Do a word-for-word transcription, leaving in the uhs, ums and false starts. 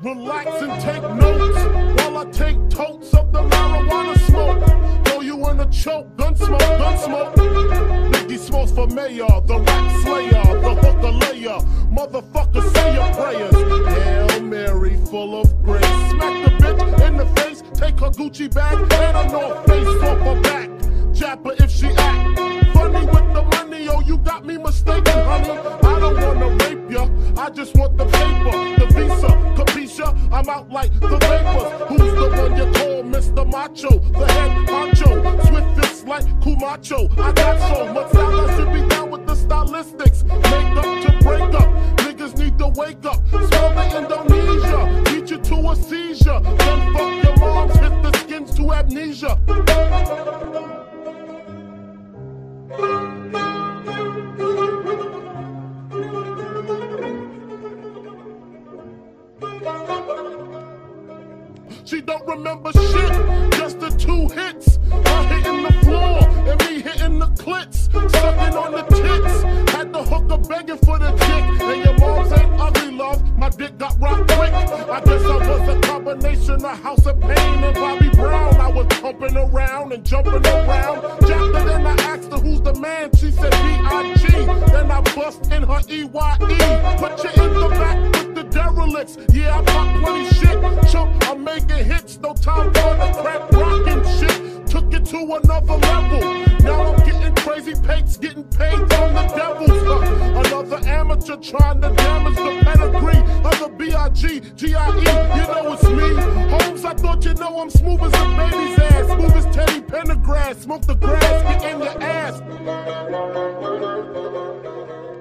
Relax and take notes while I take totes of the marijuana smoke. Throw you in a choke, gun smoke, gun smoke. Biggie Smalls for mayor, the rap slayer, the hooker layer. Motherfucker, say your prayers. Hail Mary, full of grace. Smack the bitch in the face, take her Gucci bag and a North Face off her back. Jap her if she act funny with the money. Oh, you got me mistaken, honey. I don't wanna rape ya, I just want the paper, the visa, capisha. I'm out like the vapors. Who's the one you call Mister Macho? The head honcho, swift fist like Kumacho. I got so much style, I should be down with the stylistics. Make up to break up, niggas need to wake up. Smell the Indonesia, beat you to a seizure. Then fuck your moms, hit the skins to amnesia. She don't remember shit, just the two hits. Her hitting the floor and me hitting the clits. Sucking on the tits, had the hooker begging for the dick. And your moms ain't ugly, love, my dick got rocked quick. I guess I was a combination of House of Pain and Bobby Brown. I was pumping around and jumping around. Jacked her, then I asked her who's the man, she said B I G. Then I bust in her E Y E. Put you in the back with the derelicts. Yeah, I pop plenty shit, chump, I'm making hits, no time for the crap rockin' shit. Took it to another level. Now I'm getting crazy pates, getting paid from the devils. Uh, another amateur trying to damage the pedigree of the B I G, G I E. You know it's me. Holmes, I thought you know I'm smooth as a baby's ass. Smooth as Teddy Pendergrass. Smoke the grass, get in your ass.